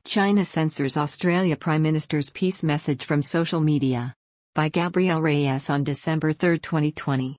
China censors Australia Prime Minister's peace message from social media. By Gabrielle Reyes on December 3, 2020.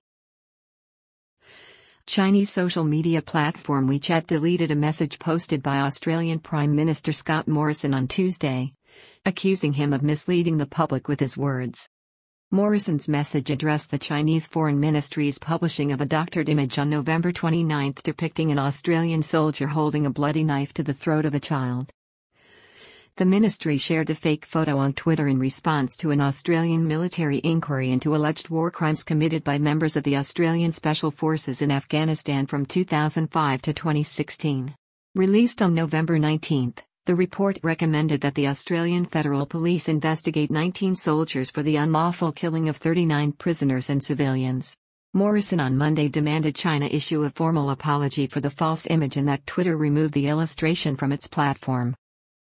Chinese social media platform WeChat deleted a message posted by Australian Prime Minister Scott Morrison on Tuesday, accusing him of misleading the public with his words. Morrison's message addressed the Chinese Foreign Ministry's publishing of a doctored image on November 29 depicting an Australian soldier holding a bloody knife to the throat of a child. The ministry shared the fake photo on Twitter in response to an Australian military inquiry into alleged war crimes committed by members of the Australian Special Forces in Afghanistan from 2005 to 2016. Released on November 19, the report recommended that the Australian Federal Police investigate 19 soldiers for the unlawful killing of 39 prisoners and civilians. Morrison on Monday demanded China issue a formal apology for the false image and that Twitter remove the illustration from its platform.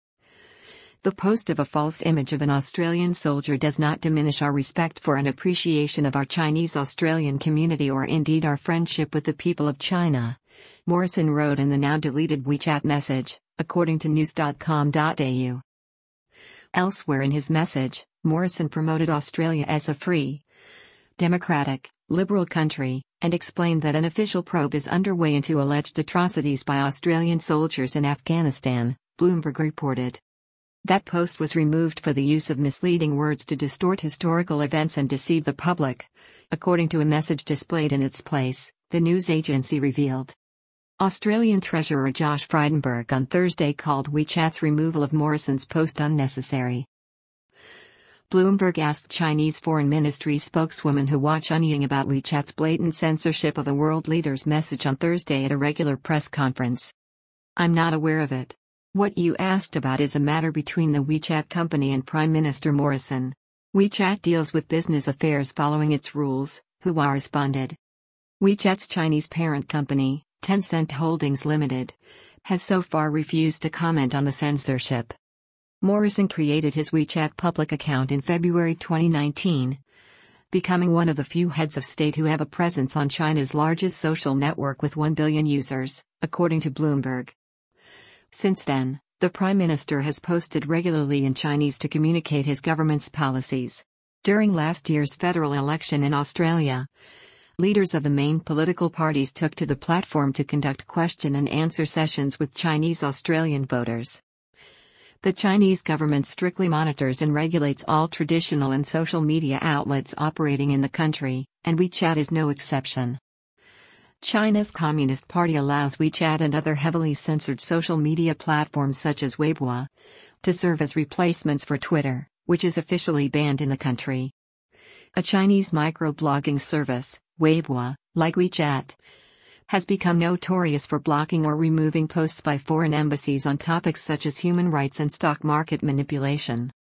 The post of a false image of an Australian soldier does not diminish our respect for and appreciation of our Chinese Australian community or indeed our friendship with the people of China, Morrison wrote in the now-deleted WeChat message, according to news.com.au. Elsewhere in his message, Morrison promoted Australia as a free, democratic, liberal country, and explained that an official probe is underway into alleged atrocities by Australian soldiers in Afghanistan, Bloomberg reported. That post was removed for the use of misleading words to distort historical events and deceive the public, according to a message displayed in its place, the news agency revealed. Australian Treasurer Josh Frydenberg on Thursday called WeChat's removal of Morrison's post unnecessary. Bloomberg asked Chinese Foreign Ministry spokeswoman Hua Chunying about WeChat's blatant censorship of a world leader's message on Thursday at a regular press conference. "I'm not aware of it. What you asked about is a matter between the WeChat company and Prime Minister Morrison. WeChat deals with business affairs following its rules," Hua responded. WeChat's Chinese parent company, Tencent Holdings Limited, has so far refused to comment on the censorship. Morrison created his WeChat public account in February 2019, becoming one of the few heads of state who have a presence on China's largest social network with 1 billion users, according to Bloomberg. Since then, the Prime Minister has posted regularly in Chinese to communicate his government's policies. During last year's federal election in Australia, leaders of the main political parties took to the platform to conduct question and answer sessions with Chinese Australian voters. The Chinese government strictly monitors and regulates all traditional and social media outlets operating in the country, and WeChat is no exception. China's Communist Party allows WeChat and other heavily censored social media platforms such as Weibo to serve as replacements for Twitter, which is officially banned in the country. A Chinese microblogging service, Weibo, like WeChat, has become notorious for blocking or removing posts by foreign embassies on topics such as human rights and stock market manipulation.